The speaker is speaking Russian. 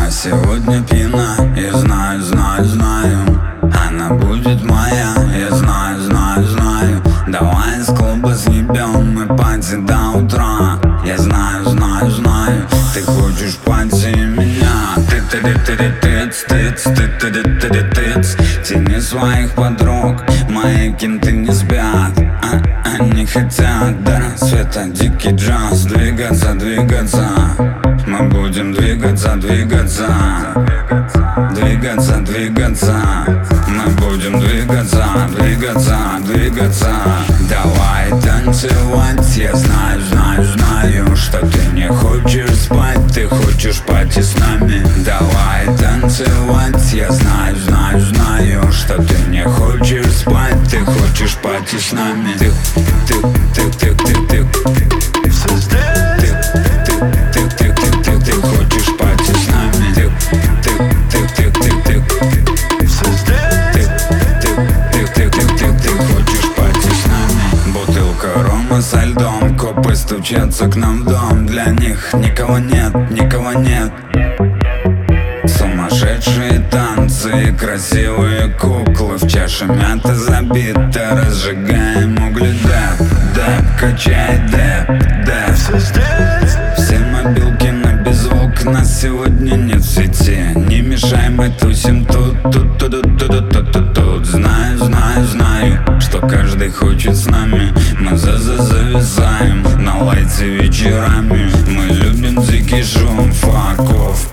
А сегодня пьяна, я знаю, знаю, знаю. Она будет моя, я знаю, знаю, знаю. Давай из клуба съебем мы пати до утра. Я знаю, знаю, знаю. Ты хочешь пати меня. Ты-ты-ты-ты-тыц, тыц, ты-ты-ты-ты-тыц. Тяни своих подруг, мои кенты не спят. Они хотят до рассвета дикий джаз. Двигаться, двигаться. Мы будем двигаться, двигаться. Двигаться, двигаться. Мы будем двигаться, двигаться, двигаться. Давай танцевать, я знаю, знаю, знаю, что ты не хочешь спать, ты хочешь пати с нами. Давай танцевать, я знаю, знаю, знаю, что ты не хочешь спать, ты хочешь пати с нами. Ты все здесь. Ты хочешь пати с нами. Ты все здесь. Ты хочешь пати с нами. Бутылка рома со льдом, копы стучатся к нам в дом. Для них никого нет, никого нет. Сумасшедшие танцы и красивые куклы. В чаше мята забита, разжигаем угли. Дэп, качай дэп. Все здесь. Все мобилки на беззвук, нас сегодня нет в сети. Не мешай, мы тусим тут. Знаю, знаю, знаю, что каждый хочет с нами. Мы зависаем на лайте вечерами. Мы любим дикий шум, fuck off.